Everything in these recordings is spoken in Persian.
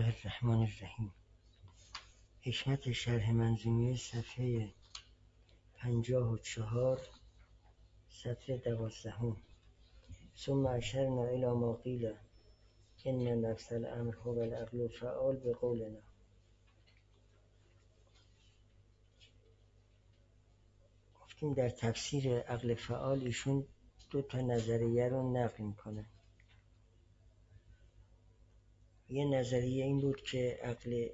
الرحمن الرحیم. حکمت شرح منظومه صفحه 54 سطر 12. ثم اشرنا الی ما قیل ان نفس الامر هو العقل فعال به قولنا. گفتیم در تفسیر عقل فعال ایشون دو تا نظریه رو نقل میکنه. یه نظریه این بود که عقل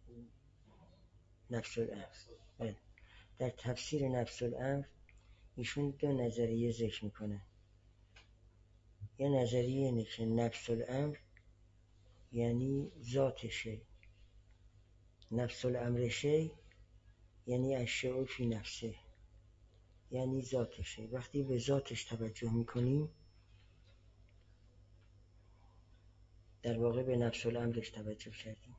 نفس الامر، در تفسیر نفس الامر ایشون دو نظریه ذکر میکنه. یه نظریه اینه که نفس الامر یعنی ذات شی، نفس الامر شی یعنی الشیء فی نفسه، یعنی ذات شی. وقتی به ذاتش توجه میکنیم در واقع به نفس الامرش توجه کردیم.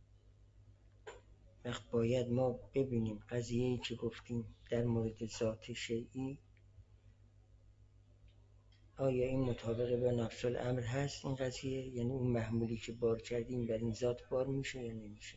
وقت باید ما ببینیم قضیه‌ای که گفتیم در مورد ذات شیئی آیا این مطابق به نفس الامر هست این قضیه، یعنی اون محمولی که بار کردیم بر این ذات بار میشه یا نمیشه.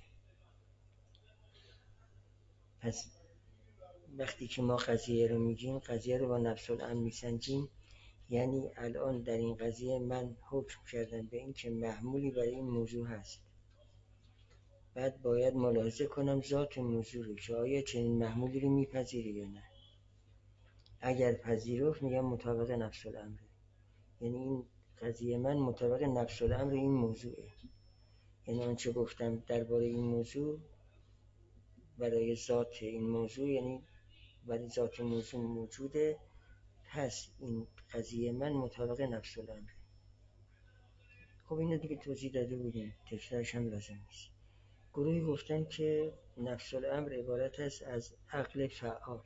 پس وقتی که ما قضیه رو میگیم، قضیه رو با نفس الامر میسنجیم، یعنی الان در این قضیه من حکم کردم به این که محمولی برای این موضوع هست. بعد باید ملاحظه کنم ذات موضوع رو که آیا چنین محمولی رو میپذیره یا نه. اگر پذیرفت میگم مطابق نفس الامره، یعنی این قضیه من مطابق نفس الامر این موضوعه. یعنی آنچه گفتم درباره این موضوع برای ذات این موضوع، یعنی برای ذات موضوع موجوده، پس این قضیه من مطابق نفس الامر. خب اینو دیگه توضیح داده بودیم، تکرارش هم لازم نیست. گروهی گفتن که نفس الامر عبارت است از عقل فعال.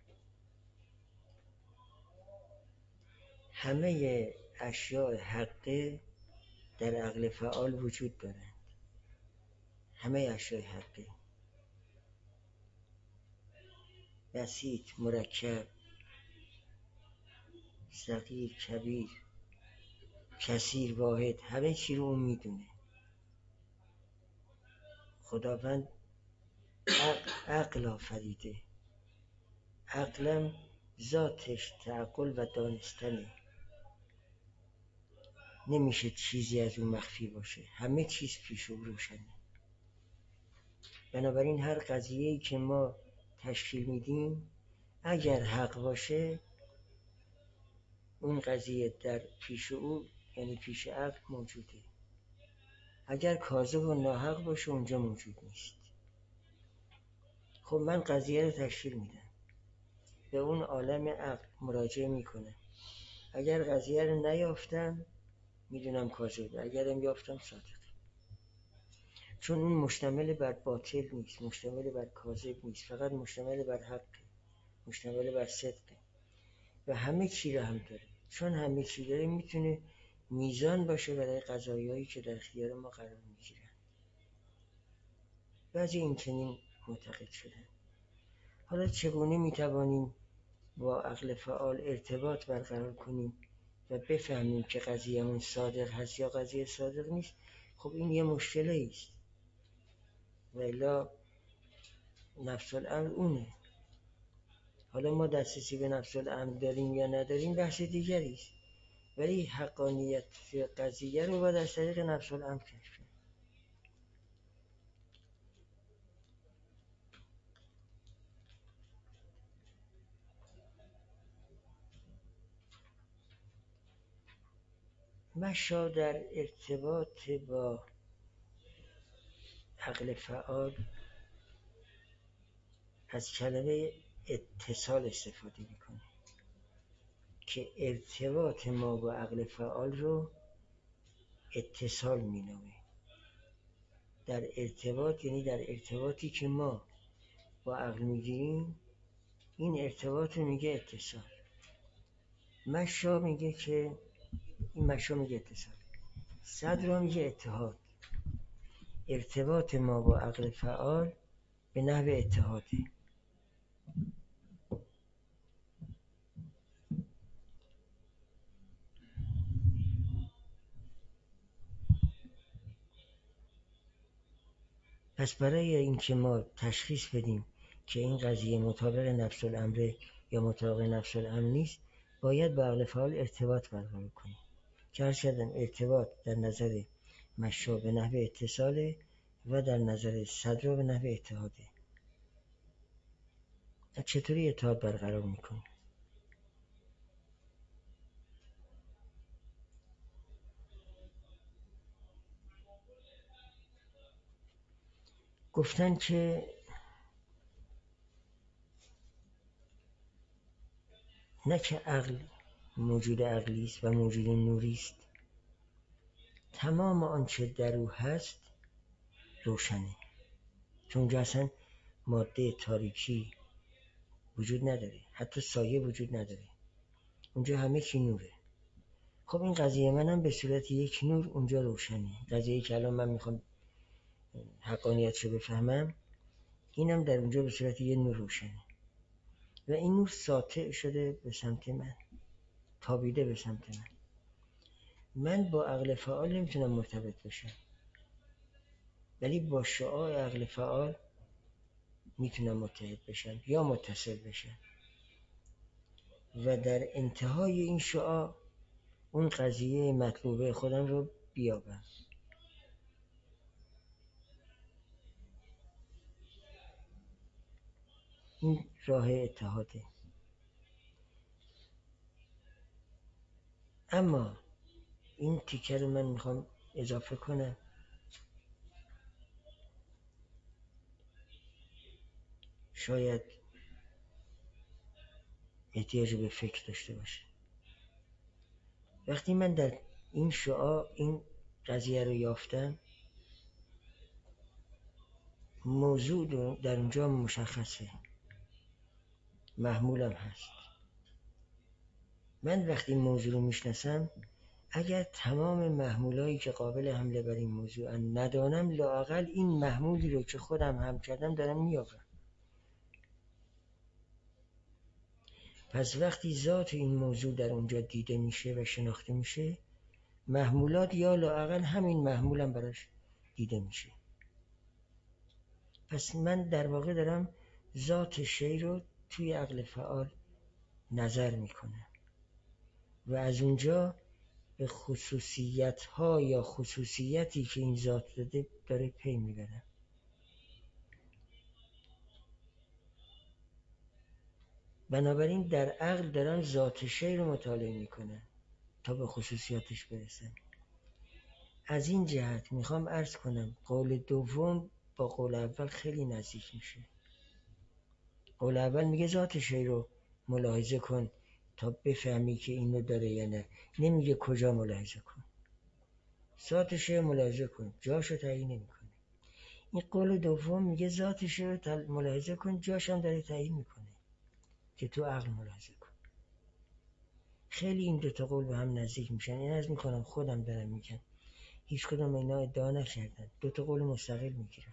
همه اشیاء حقه در عقل فعال وجود دارند. همه اشیاء حقه، بسیط، مرکب، صغیر، کبیر، کثیر، واحد، همه چی رو اون میدونه. خداوند عقل آفریده. عقلم ذاتش تعقل و دانستنه، نمیشه چیزی از اون مخفی باشه، همه چیز پیش او روشنه. بنابراین هر قضیه‌ای که ما تشکیل میدیم اگر حق باشه اون قضیه در پیش او، یعنی پیش عقل، موجوده. اگر کاذب و ناحق باشه اونجا موجود نیست. خب من قضیه رو تشکیل میدم، به اون عالم عقل مراجعه میکنم. اگر قضیه رو نیافتم میدونم کاذبه، اگرم یافتم صادقه. چون اون مشتمل بر باطل نیست، مشتمل بر کاذب نیست، فقط مشتمل بر حقه، مشتمل بر صدقه و همه چی رو هم داره. چون همه چی داره میتونه میزان باشه برای قضایایی که در اختیار ما قرار میگیرن. بعضی این چنین معتقد شدن. حالا چگونه میتوانیم با عقل فعال ارتباط برقرار کنیم و بفهمیم که قضیه‌مون صادق هست یا قضیه صادق نیست؟ خب این یه مشکله است. و الا نفس الامر اونه. حالا ما دسترسی به نفس الامر داریم یا نداریم بحث دیگری است، ولی حقانیت قضیه رو باید از طریق نفس الامر کشف کنیم. مشا در ارتباط با عقل فعال از کلمه اتصال استفاده میکنه که ارتباط ما با عقل فعال رو اتصال مینامه. در ارتباط یعنی در ارتباطی که ما با عقل میگیریم، این ارتباط رو میگه اتصال. مشا میگه که این مشا میگه اتصال، صدر میگه اتحاد. ارتباط ما با عقل فعال به نحو اتحاده. پس برای اینکه ما تشخیص بدیم که این قضیه مطابق نفس الامره یا مطابق نفس الامر نیست، باید با عقل فعال ارتباط برقرار کنیم که عرض کردم ارتباط در نظر مشا به نحو اتصاله و در نظر صدرا به نحو اتحاده. چطوری اتحاد برقرار میکنیم؟ گفتن که نه که عقل موجود عقلی است و موجود نوری است، تمام آنچه در او هست روشنه، چون اونجا اصلا ماده تاریکی وجود نداره، حتی سایه وجود نداره، اونجا همه چی نوره. خب این قضیه منم به صورت یک نور اونجا روشنه. قضیه که الان من میخوام حقانیتشو بفهمم، اینم در اونجا به صورت یک نور روشنه و این نور ساطع شده به سمت من، تابیده به سمت من. من با عقل فعال نمیتونم مرتبط بشم، ولی با شعاع عقل فعال میتونم متحد بشم یا متصل بشم و در انتهای این شعاع اون قضیه مطلوبه خودم رو بیابم. این راه اتحاده. اما این تیکه رو من میخوام اضافه کنم، شاید احتیاج به فکر داشته باشه. وقتی من در این شعاع این قضیه رو یافتم، موضوع در اونجا مشخصه، محمولم هست. من وقتی این موضوع رو میشناسم، اگر تمام محمولایی که قابل حمله بر این موضوع ندانم، لااقل این محمولی رو که خودم هم کردم دارم مییابم. پس وقتی ذات این موضوع در اونجا دیده میشه و شناخته میشه، محمولات یا لااقل همین محمولم براش دیده میشه. پس من در واقع دارم ذات شی رو توی عقل فعال نظر میکنم و از اونجا به خصوصیت ها یا خصوصیتی که این ذات داره پی میبرم. بنابراین در عقل دارم ذات شی رو مطالعه میکنم تا به خصوصیاتش برسم. از این جهت میخوام عرض کنم قول دوم با قول اول خیلی نزدیک میشه. قول اول میگه ذات شی رو ملاحظه کن تا بفهمی که اینو داره یا نه، نمیگه کجا ملاحظه کن. ذات شی رو ملاحظه کن، جاشو تعیین نمیکنه. این قول دوم میگه ذات شی رو ملاحظه کن، جاش هم داره تعیین میکنه که تو عقل ملاحظه کن. خیلی این دوتا قول به هم نزدیک میشن. این از میکنم خودم دارم میگم، هیچ کدوم اینا ادعا نکردن، دوتا قول مستقل میگیرن.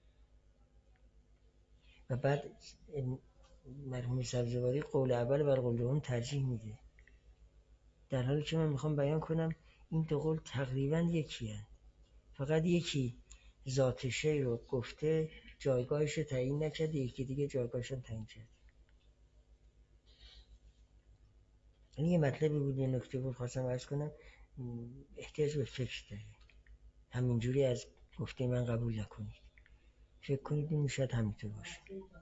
و بعد مرحوم سبزواری قول اول بر قول دوم ترجیح میده، در حالی که من میخوام بیان کنم این دو قول تقریبا یکی هست. فقط یکی ذات شی رو گفته، جایگاهش رو تعیین نکرده، یکی دیگه جایگاهش رو تعیین کرده. این یه مطلبی بود، یه نکته بود خواستم عرض کنم، احتیاج به فکر داره. همینجوری از گفته من قبول نکنید، فکر کنید این شاید همینطور باشه.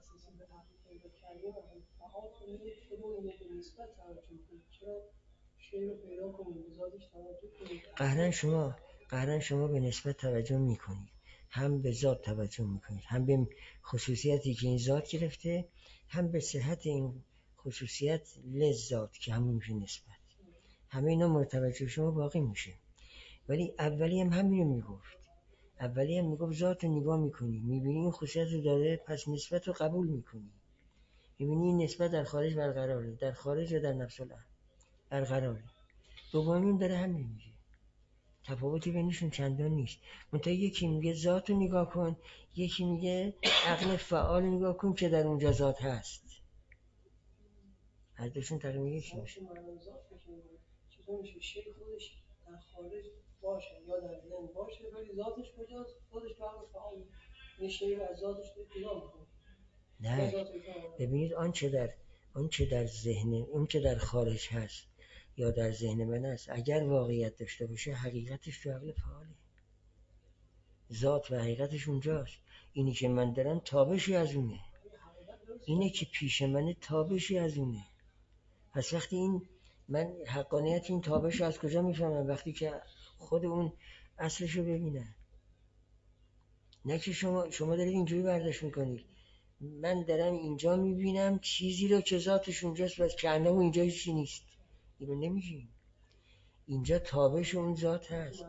قهرن شما به نسبت توجه میکنید، هم به ذات توجه میکنید، هم به خصوصیتی که این ذات گرفته، هم به صحت این خصوصیت لذات که همون میشه نسبت. همه اینا مرتبط شما باقی میشه. ولی اولی هم همینو میگفت، اولی هم میگفت ذات رو نگاه میکنی، میبینی این خصوصیت رو داره، پس نسبت رو قبول میکنی. میبینی این نسبت در خارج برقراره، در خارج و در نفس الامر برقراره. دومین داره همین میگه، تفاوتی بینشون چندان نیست. منتها یکی میگه ذات رو نگاه کن، یکی میگه عقل فعال نگاه کن که در اونجا ذات هست. هر دوشون تقریبا یکی میشه. چطور میشه شی خودش در خارج باشه یا در ذهن باشه، ولی ذاتش کجاست؟ خودش تو عقل فعال این شی از ذاتش جدا میکنه. نه، ببینید آنچه در ذهن، اون که در خارج هست یا در ذهن من است، اگر واقعیت داشته باشه حقیقتش تو عقل فعاله. ذات و حقیقتش اونجاست. اینی که من دارم تابشی از اونه، اینه که پیش منه تابشی از اونه. پس وقتی این من حقانیت این تابش از کجا میفهمم؟ وقتی که خود اون اصلشو ببینم. نه که شما دارید اینجوری برداشت میکنید من دارم اینجا میبینم چیزی رو که ذاتش اونجاست و کنده و اینجا هیچی نیست. اینو نمیگیم. اینجا تابش اون ذات هست.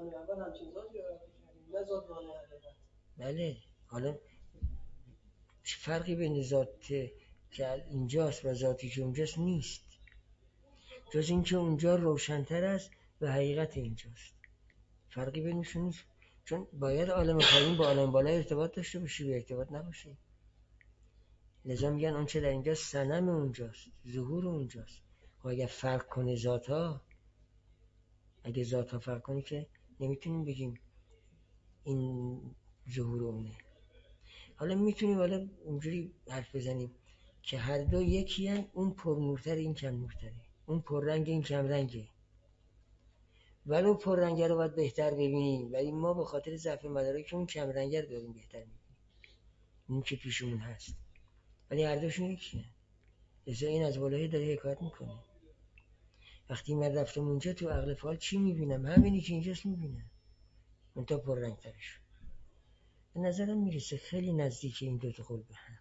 بله. حالا چه فرقی بین ذات که اینجاست و ذاتی که اونجاست نیست، جز اینکه اونجا روشن‌تر است و حقیقت اینجاست. فرقی بینشون نیست. چون باید عالم پایین با عالم بالا ارتباط داشته باشه یا ارتباط نباشه. لذا میگن اون چه در اینجا صنم اونجاست، ظهور اونجاست. و اگه فرق کنه ذات‌ها، اگه ذات‌ها فرق کنه که نمیتونیم بگیم این ظهور اونه. حالا میتونیم اونجوری حرف بزنیم که هر دو یکی هن، اون پرنورتر این کم نورتره، اون پررنگ این کم رنگه. ولو پررنگه رو باید بهتر ببینیم، ولی ما به خاطر ضعف مدارک اون کم رنگه رو داریم بهتر میبینیم، اون که پیشمون هست. ولی هر دوشون یکیه. لذا این از بالایی داره حکایت میکنه. وقتی من رفتم اونجا تو عقل فعال چی میبینم؟ همینی که اینجاست میبینم، اون تا پررنگ ترش. به نظرم میرسه خیلی نزدیک این دو تا قول به هم.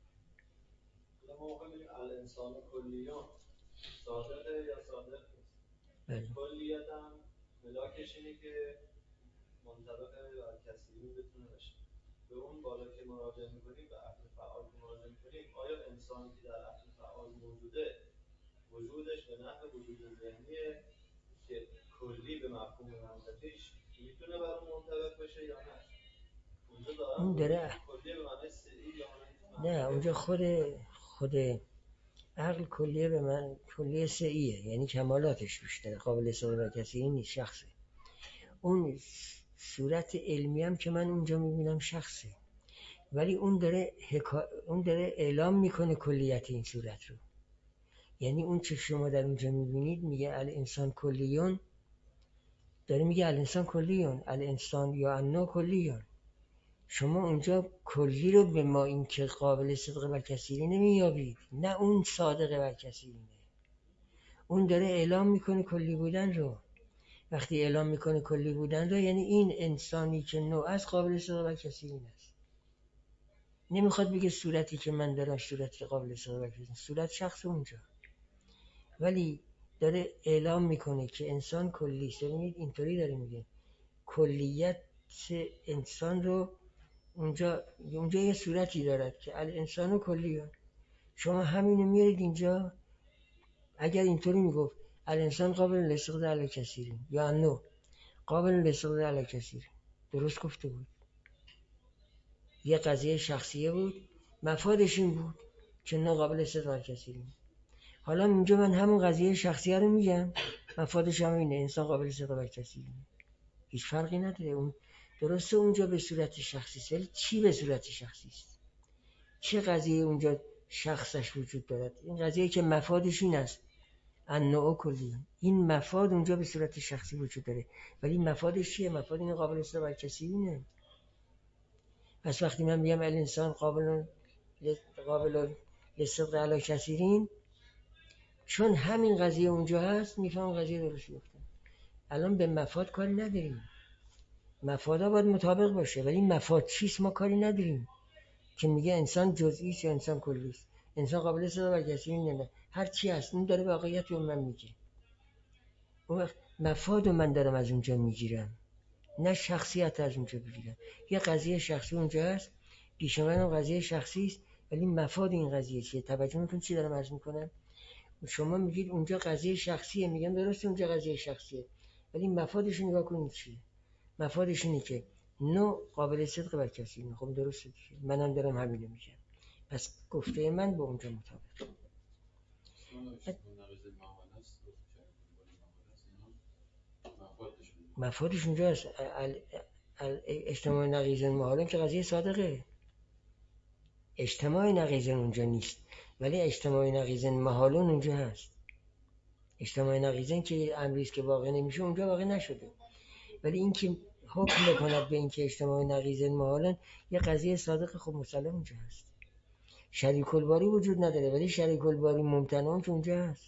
الانسان کلیون صادقه یا صادق نیست؟ کلیت هم ملاکش اینه که منطبق بر کسی بتونه باشه. به اون بالا که مراجعه میکنیم، به عقل فعال که مراجعه میکنیم، آیا انسانی که در عقل فعال موجوده، وجودش به نحو وجود ذهنیه که کلی به مفهوم منطقیش میتونه بر اون منطبق بشه یا نه؟ اون داره کلیه به معنی سعی یا نه، اونجا خود عقل کلیه به من کلیه سعیه، یعنی کمالاتش بیشتره، قابل استفاده کسی نیست، شخصه. اون صورت علمی هم که من اونجا میبینم شخصه، ولی اون داره اعلام میکنه کلیت این صورت رو. یعنی اون که شما در اونجا میبینید میگه الانسان کلیون، داره میگه الانسان کلیون، الانسان یا انا کلیون. شما اونجا کلی رو به ما این که قابل صدق بر کثیری نمیابید، نه اون صادق بر کثیری نه. اون داره اعلام میکنه کلی بودن رو. وقتی اعلام میکنه کلی بودن رو، یعنی این انسانی که نوع از قابل صدق بر کثیری است. نمیخواد بگه صورتی که من دارم صورتی قابل صدق بر کثیری، صورت شخص اونجا، ولی داره اعلام میکنه که انسان کلی است. ببینید اینطوری داره میگه کلیت انسان رو اونجا یه صورتی دارد که الانسان کلیه. شما همینو میارید اینجا. اگر اینطوری میگفت الانسان قابل الاستقراء علی کثیر یا نو قابل الاستقراء علی کثیر، درست گفته بود. یه قضیه شخصیه بود، مفادش این بود که نه قابل الاستقراء علی کثیر. حالا اینجا من همون قضیه شخصیه رو میگم، مفادش هم اینه، انسان قابل الاستقراء علی کثیر. هیچ فرقی نداره. اون درسته اونجا به صورت شخصی است، ولی چی به صورت شخصی است؟ چه قضیه اونجا شخصش وجود دارد؟ این قضیه که مفادش این است، النوع کلی. این مفاد اونجا به صورت شخصی وجود داره، ولی مفادش چیه؟ مفاد این قابل استفاده بر کسی اینه. پس وقتی من میگم الانسان قابل الاستقراء علی کثیرین، چون همین قضیه اونجا هست، میفهم قضیه درست گفتم. الان به مفاد کاری نداریم، مفادا باید مطابق باشه، ولی مفاد چیست ما کاری نداریم. که میگه انسان جزئی است یا انسان کلی است، انسان قابل استفاده بر کسی نه، هر چی هست اون داره واقعیت رو من میگه. اون وقت مفاد رو من دارم از اونجا میگیرم، نه شخصیت از اونجا بگیرم. یه قضیه شخصی اونجا هست، پیش منم قضیه شخصی است، ولی مفاد این قضیه چیه؟ توجه میکنید چی دارم عرض میکنم؟ شما میگید اونجا قضیه شخصیه، میگم درسته اونجا قضیه شخصیه، ولی مفادش رو نگاه کنید چیه؟ مفادش اینه که نو قابل صدق بر کسی نه. خب درسته دیگه، منم دارم همینو میگم. پس گفته من با اونجا مطابق. مفادش اونجا هست. اجتماع نقیض محالم که قضیه صادقه. اجتماع نقیض اونجا نیست، ولی اجتماع نقیض محالون اونجا هست. اجتماع نقیض که امریست که واقع نمیشه اونجا واقع نشده، ولی این که حکم بکند به این که اجتماع نقیض محالن یه قضیه صادق خب مسلم اونجا هست. شریک الباری وجود نداره ولی شریک الباری ممتنع که اونجا هست.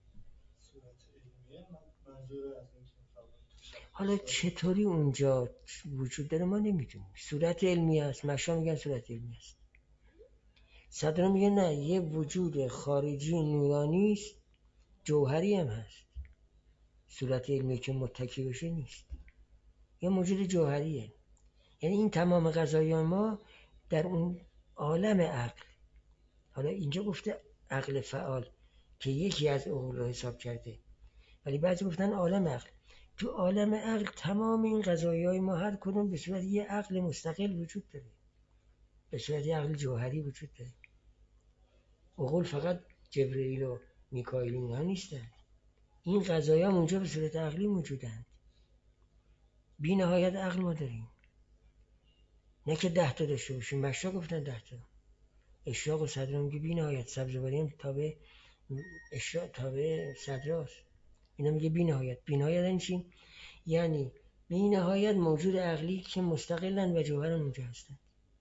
حالا چطوری اونجا وجود داره ما نمیدونیم. صورت علمی هست، مشا میگن صورت علمی هست، صدرا میگن نه، یه وجود خارجی نورانی است، جوهری هم هست. صورت علمی که متکی بشه نیست، یه موجود جوهریه. یعنی این تمام قضایا ما در اون عالم عقل، حالا اینجا گفته عقل فعال که یکی از عقول رو حساب کرده، ولی بعضی گفتن عالم عقل. تو عالم عقل تمام این قضایای ما هر کدوم به صورت یه عقل مستقل وجود داره، به صورت یه عقل جوهری وجود داره. عقول فقط جبرئیل و میکائیل اینها نیستن، این قضایا هم اونجا به صورت عقلی موجودند. بی نهایت عقل ما داریم، نه که 10 تا داشته باشیم. مشا گفتن 10 تا. اشراق و صدر میگه بی نهایت، سبزواری هم تابع اشراق تابع صدراست، اینا میگه بی نهایت. بی نهایت یعنی چی؟ یعنی بی نهایت موجود عقلی که مستقلن و جوهرن اونجا هستن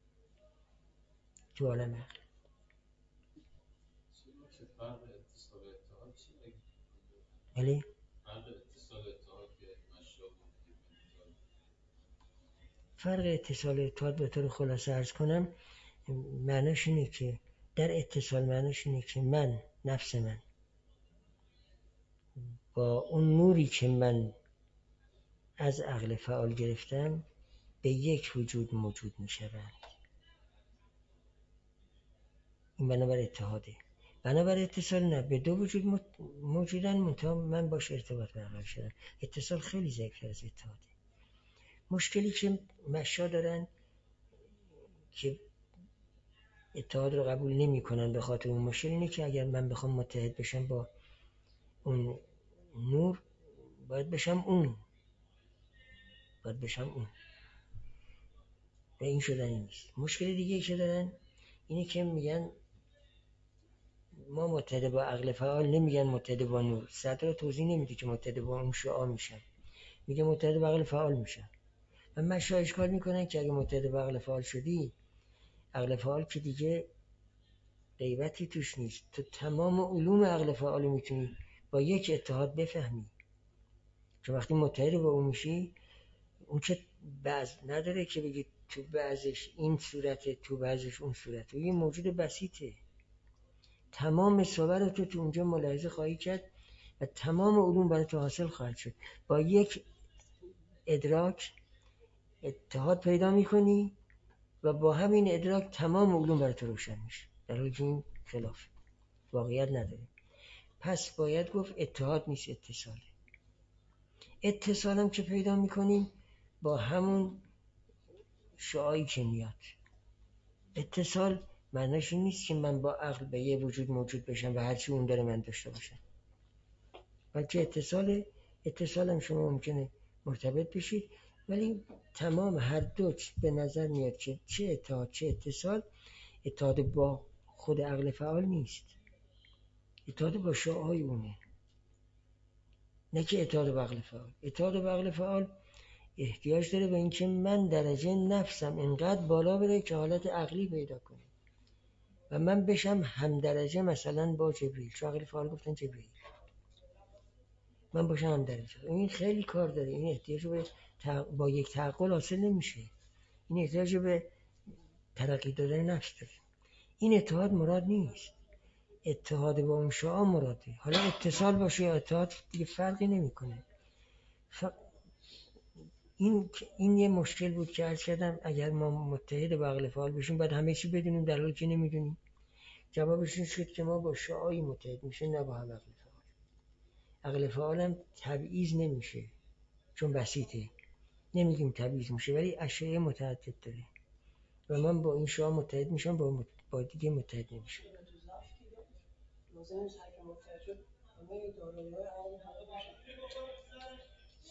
تو عالم عقل. ولی فرق اتصال و اتحاد به طور خلاصه عرض کنم معناش اینه که در اتصال معناش اینه که من، نفس من با اون نوری که من از عقل فعال گرفتم به یک وجود موجود می شوند. این بنابر اتحاده. بنابر اتصال نه، به دو وجود موجودن منتها من باش ارتباط برقرار شدم. اتصال خیلی ضعیف‌تر از اتحاده. مشکلی که مشا دارن که اتحاد رو قبول نمی کنن به خاطر اون مشکل اینه که اگر من بخوام متحد بشم با اون نور باید بشم اون و این شدنی نیست. مشکل دیگه که دارن اینه که میگن ما متحد با عقل فعال نمیگن متحد با نور. صدر توضیح نمیده که متحد با اون شعاع میشن، میگه متحد با عقل فعال میشن. و مشا اشکال میکنن که اگه متحد با عقل فعال شدی، عقل فعال که دیگه غیبتی توش نیست، تو تمام علوم عقل فعال میتونی با یک اتحاد بفهمی. چون وقتی متحد با اون میشی، اون که بعض نداره که بگی تو بعضش این صورته تو بعضش اون صورته، یه موجود بسیطه. تمام صور تو اونجا ملاحظه خواهی کرد و تمام علوم برای تو حاصل خواهد شد. با یک ادراک اتحاد پیدا میکنی و با همین ادراک تمام علوم برای تو روشن میشه، در حالی که این خلاف واقعیت نداره. پس باید گفت اتحاد نیست، اتصاله. اتصال هم که پیدا میکنیم با همون شعاعی که میاد. اتصال معناش این نیست که من با عقل به یه وجود موجود بشم و هرچی اون داره من داشته باشم، بلکه اتصال هم شما ممکنه مرتبط بشید، ولی تمام هر دو به نظر میاد که چه اتحاد چه اتصال، اتحاد با خود عقل فعال نیست، اتحاد با شعاعی اونه، نه که اتحاد با عقل فعال. اتحاد با عقل فعال احتیاج داره به اینکه من درجه نفسم اینقدر بالا بره که حالت عقلی پیدا کنه و من بشم هم درجه مثلا با جبرئیل. چون عقل فعال گفتن جبرئیل، من باشم هم درجه. این خیلی کار داره، این احتیاج به با یک تعقل حاصل نمیشه، این احتیاج به ترقی دادن نفس داره. این اتحاد مراد نیست، اتحاد با اون شعاع مراده. حالا اتصال باشه یا اتحاد دیگه فرقی نمیکنه. این یه مشکل بود که عرض کردم اگر ما متحد با عقل فعال بشیم باید همه چی بدونیم، در حالی که نمیدونیم. جوابش این شد که ما با شعاعی متحد میشه، نه با هم عقل فعال. عقل فعال هم تبعیض نمیشه چون بسیطه، نمیگیم تبعیض میشه، ولی اشیاء متعدد داره و من با این شعاع متحد میشم، با دیگه متحد نمیشم.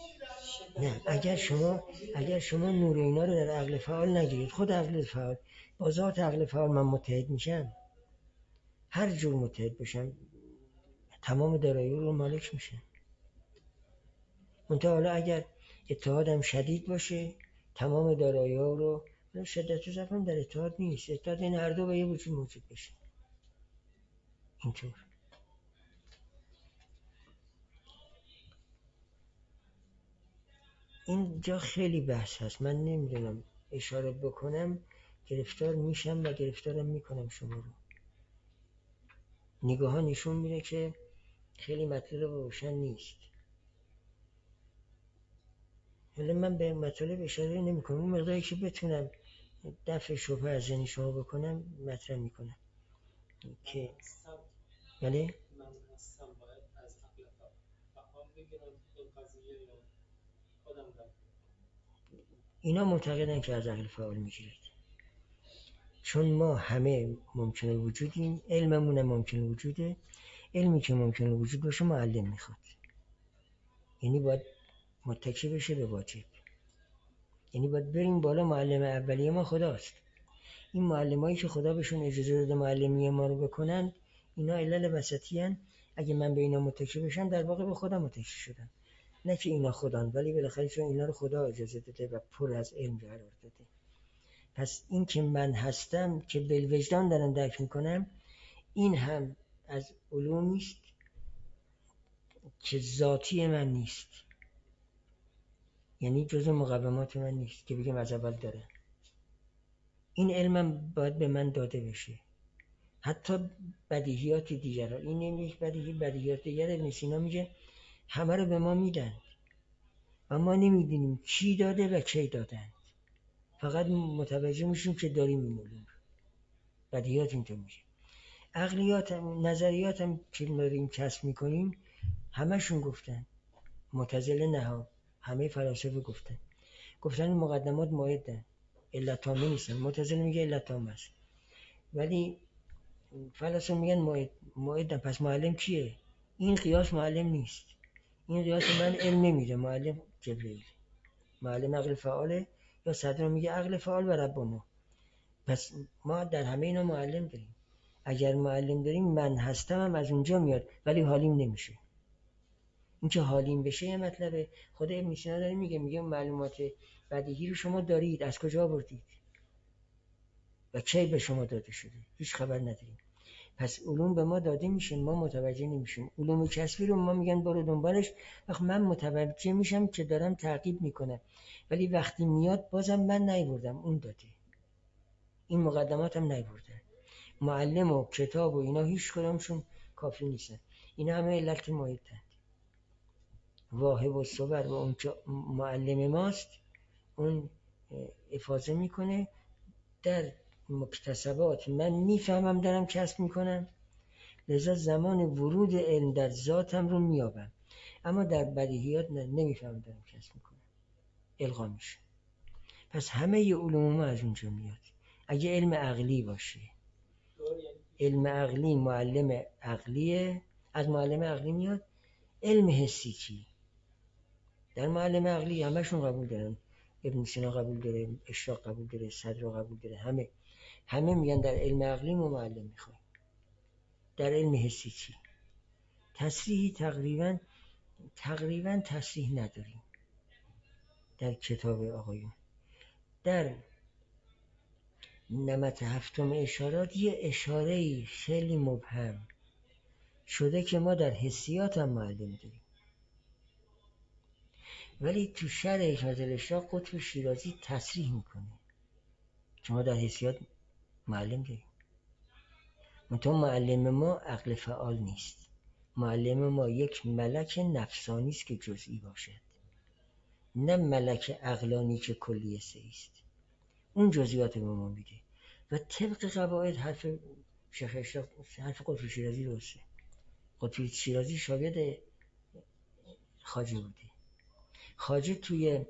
نه، اگر شما نور اینا رو در عقل فعال نگیرید، خود عقل فعال با ذات عقل فعال من متحد میشم، هر جور متحد بشم تمام دارایی رو مالک میشم. منتها حالا اگر اتحادم شدید باشه تمام دارایی ها رو، شدت و ضعفم در اتحاد نیست، اتحاد این هر دو به یه وجود موجود بشه. اینطور اینجا خیلی بحث هست، من نمیدونم اشاره بکنم گرفتار میشم و گرفتارم میکنم شما رو. نگاه ها نشون میده که خیلی مطلب روشن نیست. حالا من به مطالب اشاره نمی کنم، اون مقداری که بتونم دفع شبه از ذهن شما بکنم مطرح میکنم که بله من هستم باید از عقل فعال بگیرم این قضیه یا خودم اینا معتقدن که از عقل فعال میگیرید، چون ما همه ممکنه وجودیم، علممون ممکنه وجوده، علمی که ممکنه وجود باشه معلم میخواد، یعنی باید متکی بشه به واجب، یعنی باید بریم بالا. معلم اولیه ما خداست. این معلمایی که خدا بهشون اجازه داده معلمی ما رو بکنن اینا علل وسطی هن. اگه من به اینا متکی بشم در واقع به خدا متکی شدم، نه که اینا خدان، ولی بالاخره چون اینا رو خدا اجازه داده و پر از علم قرار داده. پس این که من هستم که بالوجدان دارم درک میکنم، این هم از علومی است که ذاتی من نیست، یعنی جزء مقومات من نیست که بگم از اول داره. این علمم باید به من داده بشه. حتی بدیهیات دیگر، این یک بدیهیات دیگر ابن سینا میگه همه رو به ما میدن و ما نمیدونیم چی داده و کی دادن، فقط متوجه میشیم که داریم این علوم. بدیهیات اینطور میشه. عقلیات هم، نظریات هم که داریم کسب میکنیم همشون گفتن، معتزله نه، همه فلاسفه گفتن این مقدمات مؤیدن، علت تامه نیستن. معتزله میگه علت تامه است، ولی فلاسفه میگن مؤیدن. پس معلم کیه؟ این قیاس معلم نیست، این قیاس من علم نمیده، معلم جبرئیل، معلم عقل فعاله، یا صدر میگه عقل فعال و ربنا. پس ما در همه اینا معلم داریم. اگر معلم داریم من هستم هم از اونجا میاد، ولی حالیم نمیشه. این که حالیم بشه یه مطلبه. خود ابن سینا داره میگه معلومات بدیهی رو شما دارید، از کجا آوردید و کی به شما داده شده؟ هیچ خبر نداریم. پس علوم به ما داده میشه، ما متوجه نمیشیم. علوم کسبی رو ما میگن برو دنبالش، وقت من متوجه میشم که دارم تعقیب میکنم، ولی وقتی میاد بازم من نیوردم، اون داده. این مقدمات هم نیورده. معلم و کتاب و اینا هیچ کدامشون کافی نیستن. اینا همه علت مایدن. واهب و صبر و اون که معلم ماست اون افاضه میکنه در مکتسبات. من میفهمم دارم کسب میکنم، لذا زمان ورود علم در ذاتم رو میابم، اما در بدیهیات نمیفهمم دارم کسب میکنم، الغا میشه. پس همه ی علوم ما از اونجا میاد. اگه علم عقلی باشه، علم عقلی معلم عقلیه، از معلم عقلی میاد. علم حسی چی؟ در معلم عقلی همشون قبول دارن، ابن سینا قبول داره، اشراق قبول داره، صدر قبول داره، همه میگن در علم عقلی ما معلم میخوایم. در علم حسی چی؟ تصریحی تقریبا تصریح نداریم در کتاب آقایون. در نمط هفتم اشارات یه اشاره‌ای خیلی مبهم شده که ما در حسیات هم معلم داریم، ولی تو شرح حکمت الاشراق قطب شیرازی تصریح میکنه که ما در حسیات معلم داریم. منتها معلم ما عقل فعال نیست، معلم ما یک ملک نفسانی است که جزئی باشد، نه ملک عقلانی که کلیه سه است. اون جزئیات به ما میده و طبق قواعد حرف شیخ اشراق، حرف قطب شیرازی درسته. قطب شیرازی شاگرد خواجه بوده، خواجه توی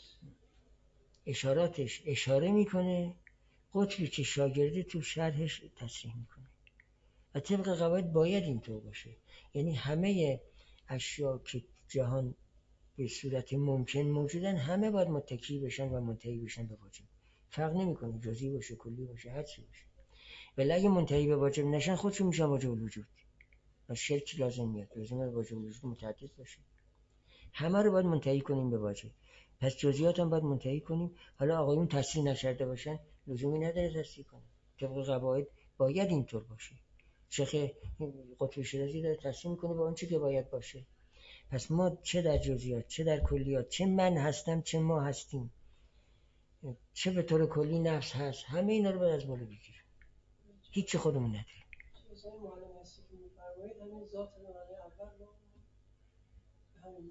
اشاراتش اشاره میکنه، قطبی که شاگرده تو شرحش تصریح میکنه و طبق قواعد باید اینطور باشه. یعنی همه اشیا که جهان به صورت ممکن موجودن، همه باید متکی بشن و منتهی بشن به واجب. فرق نمیکنه جزئی باشه کلی باشه هر چی باشه. ولی اگه منتهی به واجب نشن خودشون میشن واجب الوجود. پس شرک لازم میاد، لازمه واجب الوجود متعدد باشه. همه رو باید منتهی کنیم به واجب. پس جزئیات هم باید منتهی کنیم. حالا آقایون تصحیح نکرده باشن لزومی نداره تصحیح کنن. طبق قواعد باید اینطور باشه. شیخ قطب شیرازی داره تصحیح میکنه با اون چه که باید باشه. پس ما چه در جزئیات چه در کلیات، چه من هستم چه ما هستیم، چه به طور کلی نفس هست، همه اینا رو باید از بالا بگیریم. هیچ خودمون نداریم. مثلا معلم هستی که می‌فرمایید همین ذات معنی اول رو همین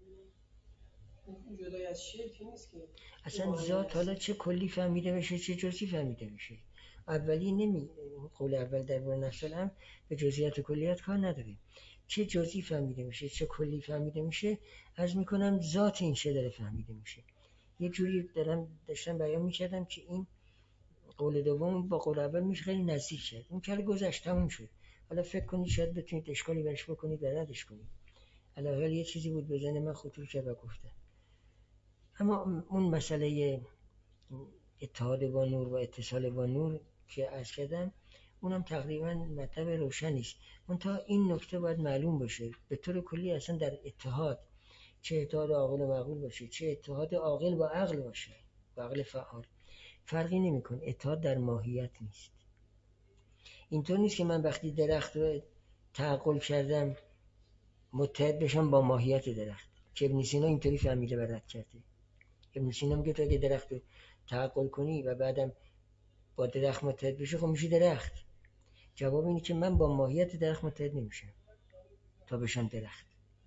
جدای از شرک نیست که اصلا ذات حالا چه کلی فهمیده بشه چه جزئی فهمیده بشه. اولی قول اول در باره نفس الامر به جزئیات و کلیات کار نداره. چه جزئی فهمیده میشه چه کلی فهمیده میشه، عرض میکنم ذات این چه داره فهمیده میشه. یه جوری داشتم بیان میکردم که این قول دوم با قول اول میشه خیلی نزدیک شد. اون کار گذشت تموم شد. حالا فکر کنید شاید بتونید اشکالی برش بکنید و ردش کنید. الان یه چیزی بود به ذهن من خطور کرد و گفتم. اما اون مسئله اتحاد با نور و اتصال با نور که عرض کردم اونم تقریبا مطلب روشنی است. منتها این نکته باید معلوم باشه به طور کلی اصلا در اتحاد، چه اتحاد عاقل و معقول باشه چه اتحاد عاقل با عقل باشه با عقل فعال، فرقی نمیکنه. اتحاد در ماهیت نیست. اینطور نیست که من وقتی درخت رو تعقل کردم متحد بشم با ماهیت درخت، که ابن سینا اینطوری فهمیده و رد کرده. ابن سینا میگه تو اگه درخت رو تعقل کنی و بعدم با درخت متحد بشی خب میشی درخت. جواب اینه که من با ماهیت درخت متحد نمیشم تا بشم درخت،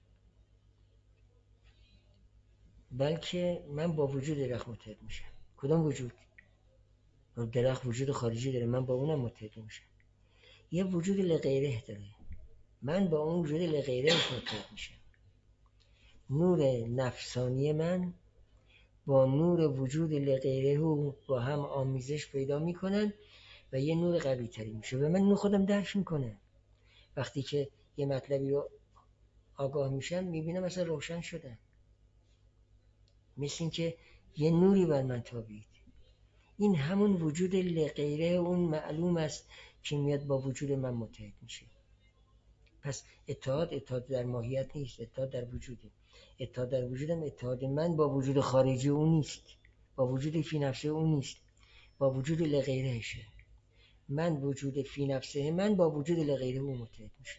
بلکه من با وجود درخت متحد میشم. کدام وجود؟ درخت وجود خارجی داره، من با اونم متحد میشم. یه وجود لغیره داره، من با اون وجود لغیره متحد میشم. نور نفسانی من با نور وجود لغیره با هم آمیزش پیدا میکنن و یه نور قوی تری میشه و من اینو خودم درک میکنم. وقتی که یه مطلبی رو آگاه میشم میبینم مثلا روشن شدم، مثل این که یه نوری بر من تابید. این همون وجود لغیره اون معلوم است که میاد با وجود من متحد میشه. پس اتحاد در ماهیت نیست، اتحاد در وجوده. اتحاد در وجودم اتحاد من با وجود خارجی اون نیست، با وجود فی نفسه اون نیست، با وجود لغیرهشه. من وجود فی نفسه من با وجود لغیره اون متحد میشه.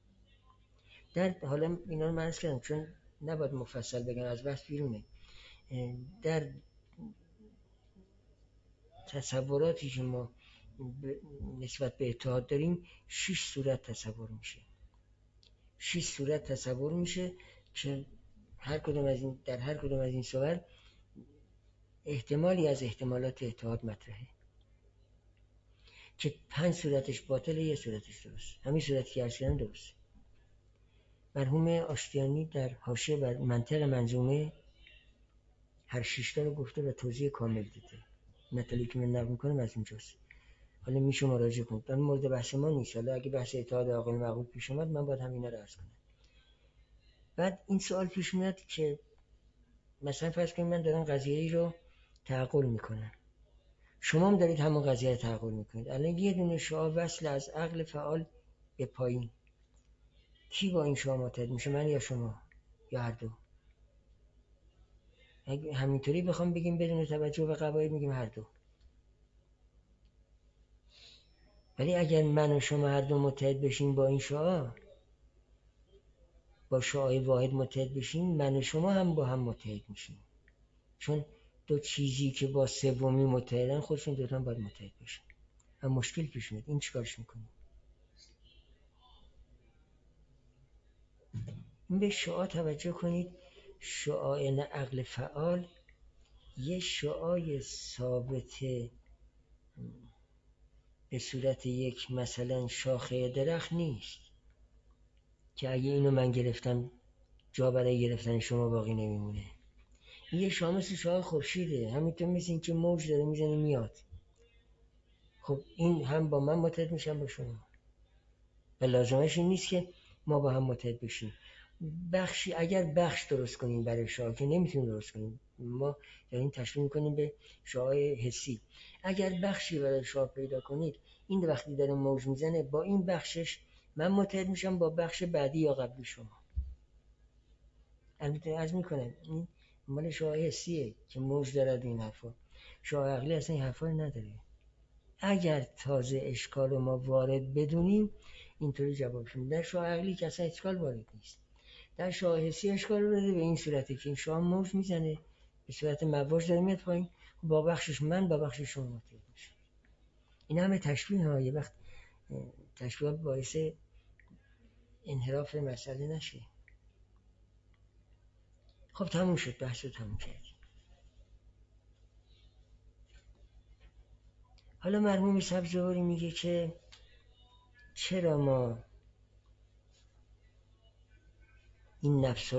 حالا اینا رو من عرض کردم چون نباید مفصل بگم از بحث بیرونه. در تصوراتی که ما نسبت به اتحاد داریم 6 صورت تصور میشه. 6 صورت تصور میشه که در هر کدوم از این صور احتمالی از احتمالات اتحاد مطرحه که 5 صورتش باطله، یه صورتش درست. همین صورتی که عرض کردم درست. مرحوم آشتیانی در حاشیه بر منطق منظومه هر 6 تا رو گفته و توضیح کامل داده. مطلبی که من نقل میکنم از اینجاست. حالا میشه مراجعه کنید. اون مورد بحث ما نیست. حالا اگه بحث اتحاد عاقل معقول پیش اومد من باید همینا رو عرض کنم. بعد این سوال پیش میاد که مثلا فرض کنید من دارم قضیه‌ای رو تعقل میکنم، شما هم دارید همون قضیه رو تعقل میکنید. الان یه دونه شعاع وصل از عقل فعال به پایین، کی با این شعاع متحد میشه؟ من یا شما یا هر دو؟ اگه همینطوری بخوام بگیم بدون توجه به قواعد میگیم هر دو. ولی اگر من و شما هر دو متحد بشیم با این شعاع، با شعاع واحد متحد بشیم، من و شما هم با هم متحد میشیم. چون دو چیزی که با سومی متحدن خودشون دوتان باید متحد بشن و مشکل پیش میاد. این چیکارش میکنیم؟ این به شعاع توجه کنید. شعاع عقل فعال یه شعاع ثابت به صورت یک مثلا شاخه درخت نیست که اگه اینو من گرفتم جا برای گرفتن شما باقی نمیمونه. یه شعاع مثل شعاع خورشیده، همینطور مثل این که موج داره میزنه میاد. خب این هم با من متحد میشن با شما و لازمش این نیست که ما با هم متحد بشیم. بخشی اگر بخش درست کنیم برای شعاع که نمیتونیم درست کنیم، ما داریم تشبیه میکنیم به شعاع حسی. اگر بخشی برای شعاع پیدا کنید، این وقتی داره موج میزنه با این بخشش من متحد میشم با بخش بعدی یا قبلی شما. البته عرض میکنم این مال شعاع حسیه که موج دارد این حرفا. شعاع عقلی اصلا این حرفا نداره. اگر تازه اشکال رو ما وارد بدونیم اینطوری جوابش میدیم. در شعاع عقلی که اصلا اشکال وارد نیست. در شعاع حسی اشکال رو بده به این صورتی که این شعاع موج میزنه به صورت مواج داره میاد پایین، با بخشش من با بخش شما متحد میشه. این همه تشبیه ها، یه وقت تشبیه باعث انحراف مسئله نشه. خب تموم شد، بحث رو تموم کردیم. حالا مرحوم سبزواری میگه که چرا ما این نفس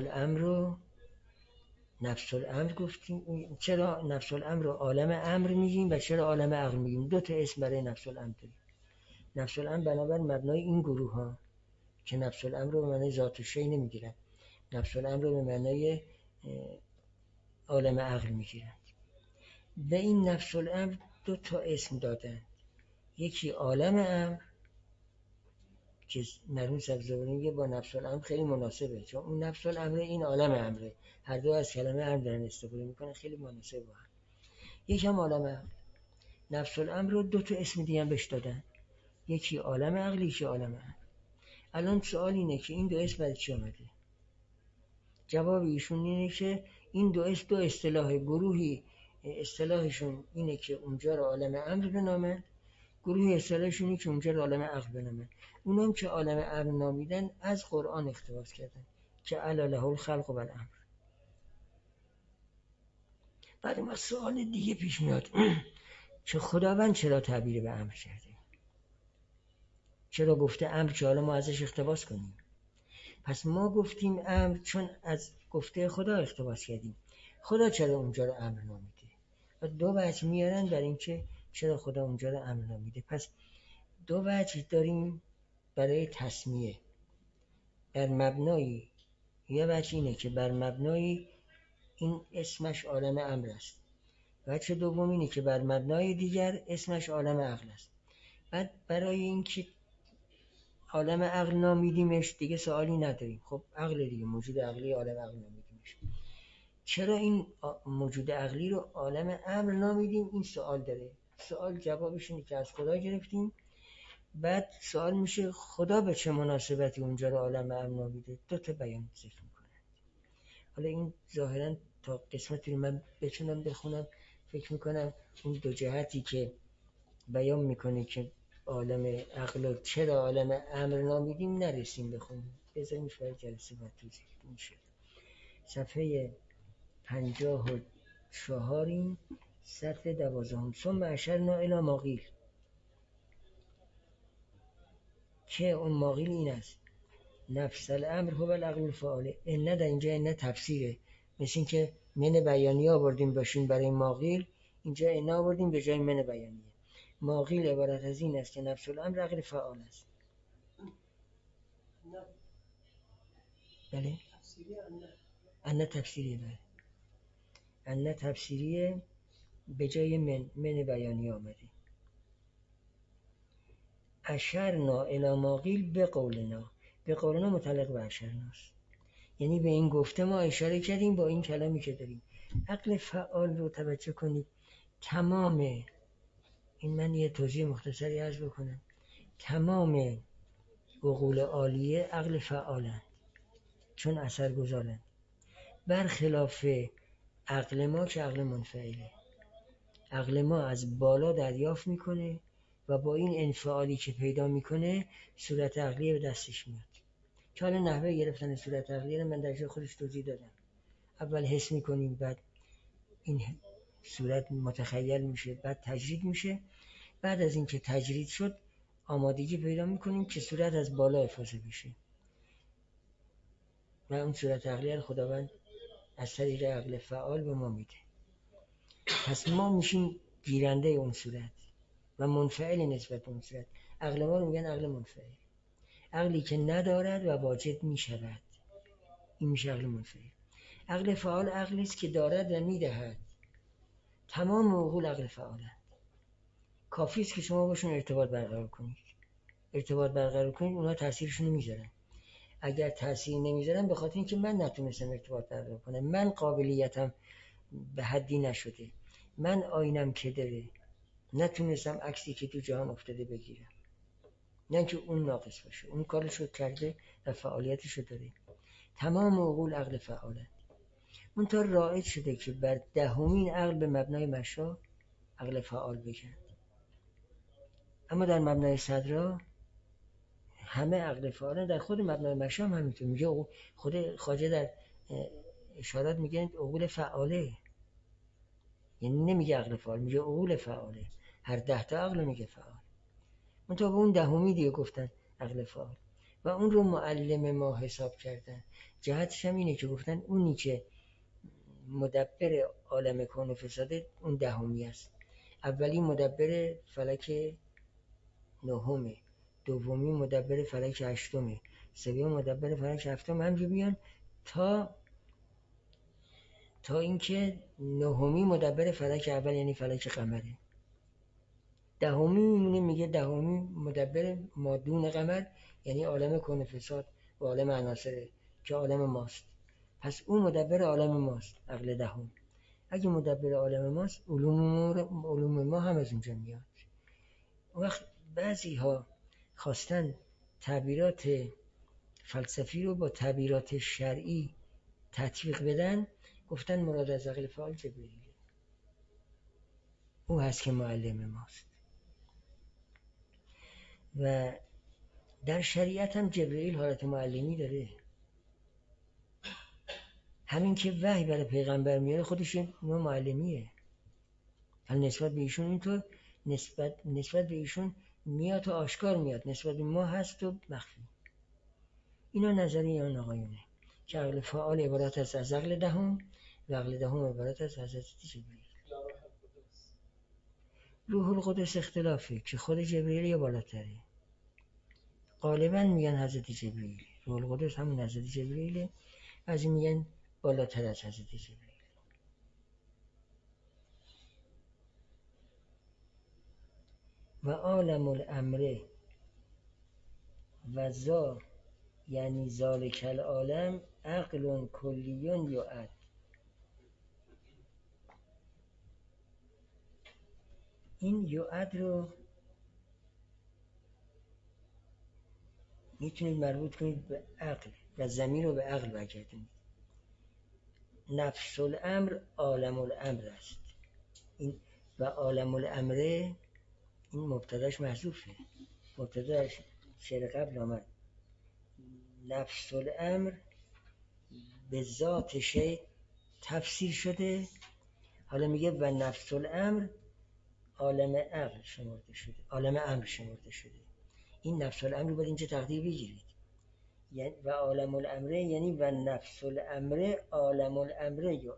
الامر گفتیم، چرا نفس الامر رو عالم امر میگیم و چرا عالم عقل میگیم؟ دو تا اسم برای نفس الامر داریم. نفس الامر بنابر مبنای این گروه ها که نفس الامر رو به معنای ذات شی نمیگیرن، نفس الامر رو به معنای عالم عقل میگیرن. به این نفس الامر دو تا اسم دادن، یکی عالم امر که مرحوم سبزواری میگه با نفس الامر خیلی مناسبه، چون اون نفس الامر این عالم امره، هر دو از کلمه امر دارن استفاده میکنن، خیلی مناسب با هم. یکم عالم امر. نفس الامر رو دو تا اسم دیگه هم بهش دادن، یکی عالم عقلی یکی عالم امر. الان سوال اینه که این دو اسم برای چی آمده؟ جواب ایشون اینه که این دو اسم دو اصطلاح، گروهی اصطلاحشون اینه که اونجا رو عالم امر بنامن، گروهی اصطلاحشون اینه که اونجا رو عالم عقل بنامن. اونم که عالم امر نامیدن از قرآن اقتباس کردن که الا له الخلق و الامر. بعد ما سوال دیگه پیش میاد که خداوند چرا تعبیر به امر کرده؟ چرا گفته امر که حالا ما ازش اقتباس کنیم؟ پس ما گفتیم امر چون از گفته خدا اقتباس کردیم. خدا چرا اونجا رو امر نامیده؟ و دو وجه میارن در این که چرا خدا اونجا رو امر نامیده. پس دو وجه داریم برای تسمیه. بر مبنای یه وجه اینه که بر مبنای این اسمش عالم امر است، وجه دوم اینه که بر مبنای دیگر اسمش عالم عقل است. بعد برای اینکه عالم عقل نامیدیمش دیگه سوالی نداریم، خب عقل دیگه، موجود عقلی عالم عقل نامیدیمش. چرا این موجود عقلی رو عالم امر نامیدیم؟ این سوال داره. سوال جوابش اینه که از خدا گرفتیم. بعد سوال میشه خدا به چه مناسبتی اونجا رو عالم امر نامیده؟ دو تا بیان ذکر میکنه. حالا این ظاهرا تا قسمتی رو من بتونم بخونم فکر میکنم اون دو جهتی که بیان میکنه که عالم عقل چرا عالم امر نامیدیم نرسیم بخونیم، بذاریم شاید جلسه بعد توضیح میشه. صفحه 54 سطر 12 ثم اشرنا الی ما قیل، که اون ما قیل این است نفس الامر هو العقل الفعال. ان در اینجا ان تفسیره، مثل این که من بیانیه آوردیم باشین برای ما قیل، اینجا ان آوردیم به جای من بیانیه. ما قیل عبارت از این است که نفس الامر عقل فعال است. بله ان تفسیریه، بله ان تفسیریه به جای من بیانیه آمده. اشرنا الی ما قیل به قولنا متعلق به اشرناست، یعنی به این گفته ما اشاره کردیم با این کلامی که داریم. عقل فعال رو توجه کنید، تمام این، من یه توضیح مختصری عرض بکنم، تمام عقول عالیه عقل فعالند چون اثر گذارند، برخلاف عقل ما که عقل منفعله. عقل ما از بالا دریافت میکنه و با این انفعالی که پیدا میکنه صورت عقلیه به دستش میاد، که حالا نحوه گرفتن صورت عقلیه رو من در جای خودش توضیح دادم. اول حس میکنیم، بعد این صورت متخیل میشه، بعد تجرید میشه. بعد از اینکه تجرید شد آمادگی پیدا میکنیم که صورت از بالا افاضه بشه و اون صورت عقلیه رو خداوند از طریق عقل فعال به ما میده. پس ما میشیم گیرنده اون صورت و منفعل نسبت به اون صورت. عقل ما رو میگن عقل منفعل، عقلی که ندارد و واجد میشود. این میشه عقل منفعل. عقل فعال عقلی است که دارد و میدهد. تمام عقول عقل فعالند. کافی است که شما باشون ارتباط برقرار کنید. اونا تاثیرشون رو میذارن. اگر تاثیر نمیذارن به خاطر اینکه من نتونستم ارتباط برقرار کنم، من قابلیتم به حدی نشده، من آینم که داره، نتونستم عکسی که تو جهان افتاده بگیرم. نه که اون ناقص باشه، اون کارشو کرده و فعالیتشو داره. تمام عقول عقل فعاله. منتها رائج شده که بر دهمین عقل به مبنای مشا عقل فعال بگن. اما در مبنای صدرا همه عقل فعاله. در خود مبنای مشا هم همینطور میگه. خود خواجه در اشارات میگه عقول فعاله، یعنی نمیگه عقل فعال، میگه عقول فعاله. هر 10 تا عقل میگه فعال. منتها به اون دهمی دیگه گفتن عقل فعال و اون رو معلم ما حساب کردن. جهتش هم اینه که گفتن اونی که مدبر عالم کون و فساده اون دهمی است. اولی مدبر فلک نهمه، دومی مدبر فلک هشتمه، سوم مدبر فلک هفتم. همجور بیان تا اینکه نهمی مدبر فلک اول یعنی فلک قمره. دهمی میمونه، میگه دهمی مدبر مادون قمر یعنی عالم کون و فساد و عالم عناصره که عالم ماست. پس اون مدبر عالم ماست، عقل دهم. اگه مدبر عالم ماست، علوم ما هم از اونجا میاد. وقت بعضی ها خواستن تعبیرات فلسفی رو با تعبیرات شرعی تطبیق بدن، گفتن مراد از عقل فعال جبریله، او هست که معلم ماست. و در شریعت هم جبرئیل حالت معلمی داره. همین که وحی برای پیغمبر میاره خودش نوع معلمیه. حالا نسبت به ایشون اینطور، نسبت به ایشون میاد و آشکار میاد، نسبت به ما هست و مخفی. اینا نظریه آن آقایونه که عقل فعال عبارت است از عقل دهم و عقل دهم عبارت است از حضرت جبریل. روح القدس اختلافه که خود جبریل یا بالاتره. غالبا میگن حضرت جبریل. روح القدس همون حضرت جبریله، بعضی میگن بالاتر از حضرت جبریل. و عالم الامر و ذا یعنی ذالک العالم عقل کلیون یعد. این یعد رو میتونید مربوط کنید به عقل و ضمیر رو به عقل برگردونید. نفس الامر عالم الامر است. این و عالم الامر این مبتداش محذوفه. مبتداش شعر قبل آمد. نفس الامر به ذات شیء تفسیر شده، حالا میگه و نفس الامر عالم عقل شمرده شده، عالم امر شمرده شده. این نفس الامر رو باید اینجا تقدیر بگیرید. یعنی و عالم الامر یعنی و نفس الامر عالم الامر یعد.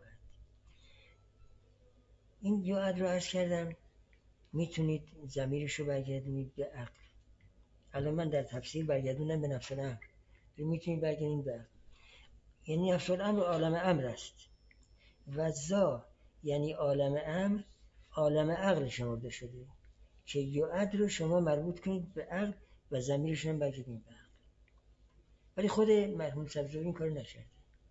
این یعد رو عرض کردم میتونید ضمیرش رو برگردونید به عقل. الان من در تفسیر برگردونم به نفس الامر، میتونید برگردونید به عقل. یعنی نفس الامر عالم امر است و ذا یعنی عالم امر عالم عقل شمرده شده که یعد رو شما مربوط کنید به عقل و ضمیرش هم برگردونید به عقل. ولی خود مرحوم سبزوری این کار نکرده.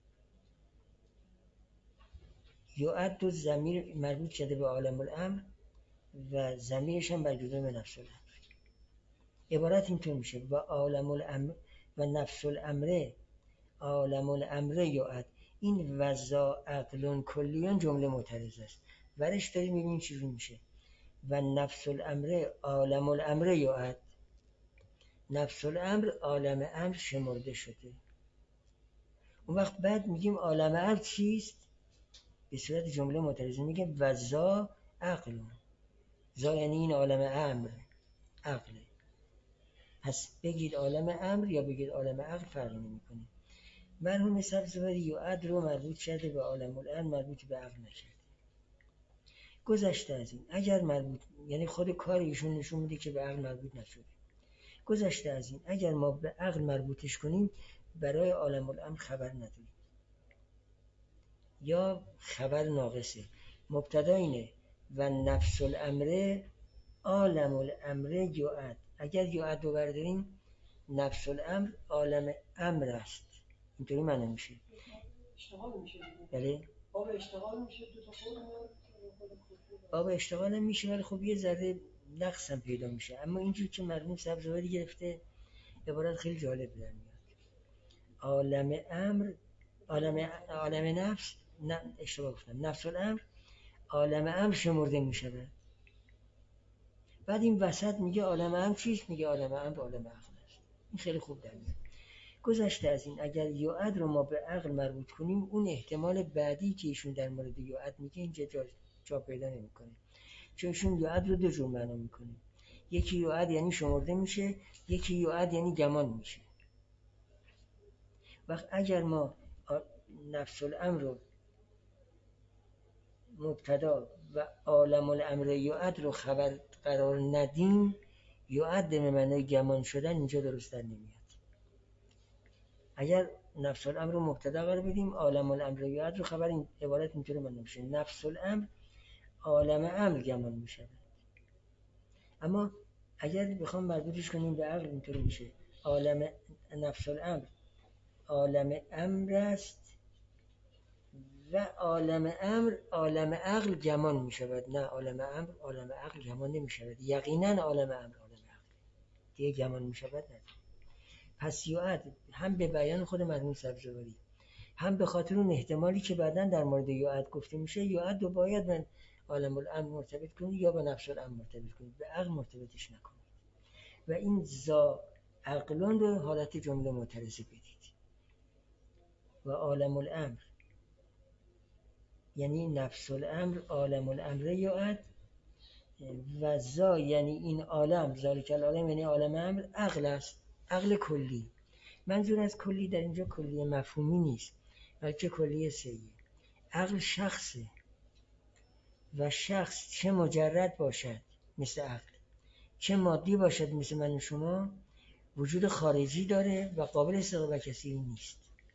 یعد و ضمیر مربوط شده به عالم الامر و ضمیرش هم برگردونده به نفس الامر. عبارت اینطور میشه و عالم الامر و نفس الامر عالم الامر یعد. این وذا عقل کلیون جمله معترضه است. ورش دارید میبینید چیزی میشه و نفس الامر عالم الامر یعد. نفس الامر عالم امر شمرده شده. اون وقت بعد میگیم عالم امر چیست؟ به صورت جمله معترضه میگه وذا عقل. ذا یعنی این عالم امر عقله. پس بگید عالم امر یا بگید عالم عقل فرق نمیکنه. مرحوم سبزواری یعد رو مربوط کرده به عالم الامر، مربوط به عقل نکرده. گذشته از این اگر مربوط، یعنی خود کار ایشون نشون میده که به عقل مربوط نشده. گذشته از این اگر ما به عقل مربوطش کنیم برای عالم الامر خبر نداریم. یا خبر ناقصه. مبتدا اینه و نفس الامر عالم الامر یعد. اگر یعد رو برداریم نفس الامر عالم امر است، اینطوری معنی میشه. اشتغال میشه. بله باب اشتغال میشه، دو تا قول باب اشتغال هم میشه، ولی خب یه ذره نقص هم پیدا میشه. اما اینجور که مرحوم سبزواری گرفته عبارت خیلی جالب در میاد. عالم امر عالم نفس، نه اشتباه گفتم، نفس الامر عالم امر شمرده میشه. بعد این وسط میگه عالم امر چیست؟ میگه عالم امر عالم عقل است. این خیلی خوب در میاد. گذشته از این، اگر یعد رو ما به عقل مربوط کنیم، اون احتمال بعدی که ایشون در مورد یعد میگه اینجا جا پیدا نمیکنه، چون ایشون یعد رو دو جور معنا میکنه. یکی یعد یعنی شمرده میشه، یکی یعد یعنی گمان میشه. وقت اگر ما نفس الامر رو مبتدا و عالم الامر یعد رو خبر قرار ندیم، یعد به معنای گمان شدن اینجا درست در نمیاد. اگر نفس الامر رو مبتدا قرار بدیم، عالم الامر یعد رو خبر، این عبارت اینطوری معنی میشه نفس الامر عالم امر گمان میشه. اما اگر بخوام مربوطش کنیم به عقل، اینطوری میشه عالم نفس الامر عالم امر است و عالم امر عالم عقل گمان می شود. نه، عالم امر عالم عقل گمان نمی شود. یقینا عالم امر عالم عقل دیگه گمان می شود. نه. پس یعد هم به بیان خود مرحوم سبزواری، هم به خاطر اون احتمالی که بعداً در مورد یعد گفته میشه، یعد رو باید من عالم الامر مرتبط کنید یا به نفس الامر مرتبط کنید، به عقل مرتبطش نکنید. و این ذا عقلون رو حالت جمله معترضه بدید. و عالم الامر یعنی نفس الامر عالم الامر یعد، و ذا یعنی این عالم، ذالک العالم یعنی عالم امر عقل است، عقل کلی. منظور از کلی در اینجا کلی مفهومی نیست، بلکه کلی سیه. عقل شخصه و شخص چه مجرد باشد مثل عقل، چه مادی باشد مثل من و شما، وجود خارجی داره و قابل استقبال کسی نیست.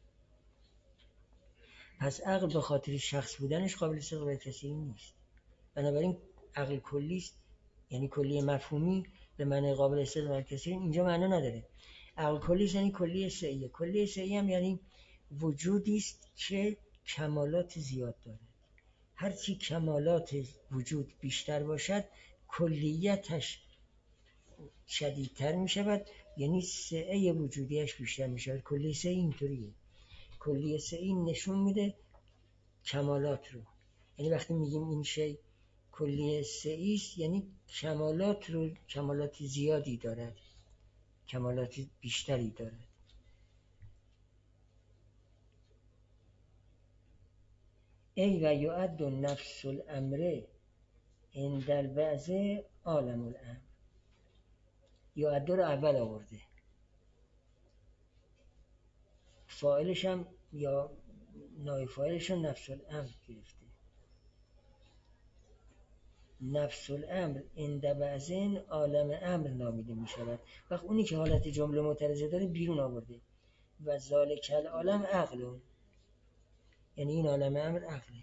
پس عقل به خاطر شخص بودنش قابل استقبال کسی نیست. بنابراین عقل کلی است، یعنی کلی مفهومی به معنی قابل استقبال کسی اینجا معنا نداره. عقل کلی یعنی کلی سعیه. کلی سعیه هم یعنی وجودی است که کمالات زیاد داره. هرچی کمالات وجود بیشتر باشد، کلیتش شدیدتر می شود، یعنی سعه وجودیش بیشتر می شود. کلی سعی اینطوریه. کلی سعی نشون میده کمالات رو. یعنی وقتی میگیم این شی کلی سعی است، یعنی کمالات زیادی دارد، کمالات بیشتری دارد. ای و یعد نفس الامر عند البعض عالم الامر. یعد رو اول آورده، فاعلش هم یا نایب فاعلش هم نفس الامر گرفته. نفس الامر عند بعضین عالم امر نامیده می شود. وقت اونی که حالت جمله معترضه داره بیرون آورده. و ذالک العالم عقلون، یعنی این عالم امر عقله.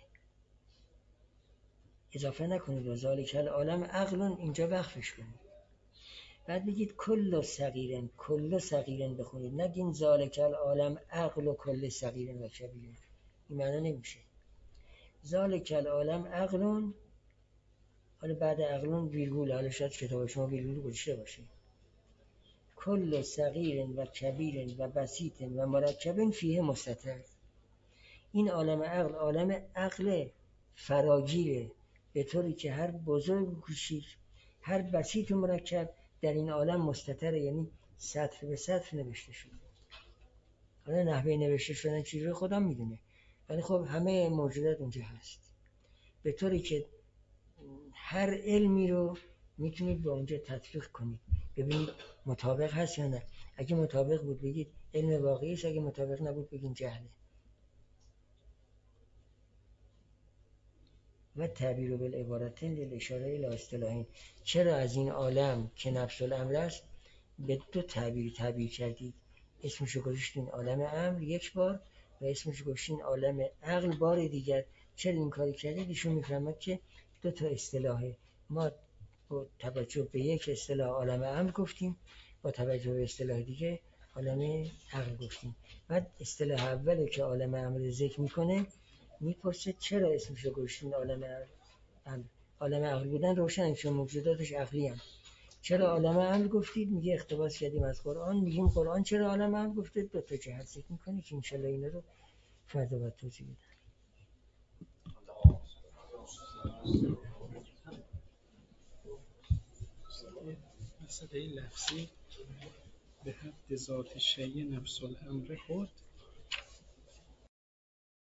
اضافه نکنید و ذالک العالم عقلون، اینجا وقفش کنید. بعد بگید کل صغیرن بخونید، نگین ذالک العالم عقل و کل صغیرن و کبیرن. این معنی نمیشه. ذالک العالم عقلون، حالا بعد عقلون ویرگول، حالا شاید کتاب شما ویرگول گذاشته باشه. کل صغیر و کبیر و بسیط و مرکب فیه مستتر. این عالم عقل عالم عقل فراگیره، به طوری که هر بزرگ و کوچیک، هر بسیط و مرکب در این عالم مستتره، یعنی سطر به سطر نوشته شده. حالا نحوه نوشته شدن چیزی خدا میدونه، ولی خب همه موجودات اونجا هست، به طوری که هر علمی رو میتونید با اونجا تطبیق کنید، ببینید مطابق هست یا نه. اگه مطابق بود بگید علم واقعی است، اگه مطابق نبود بگید جهله. و تعبیر بالعبارتین للاشاره الی اصطلاحین. چرا از این عالم که نفس الامر است به دو تعبیر کردید؟ اسمشو گذاشتین عالم امر یک بار، و اسمش گذاشتین عالم عقل. بار دیگر چرا این کاری کردید؟ ایشون میفهمد که دو تا اصطلاحه، ما با توجه به یک اصطلاح عالم امر گفتیم، با توجه به اصطلاح دیگه عالم عقل گفتیم. بعد اصطلاح اولی که عالم امر ذکر میکنه میپرسه چرا اسمش رو گذاشتین عالم امر؟ عالم عقل بودن روشن، چون موجوداتش عقلی هم. چرا عالم امر گفتید؟ میگه اقتباس کردیم از قرآن. میگیم قرآن چرا عالم امر گفته؟ دو تا جهت ذکر میکنه که انشالله اینا رو فردا باید توضیح بدم. مسئله لفظی به حد ذات شیء نفس الامر خورد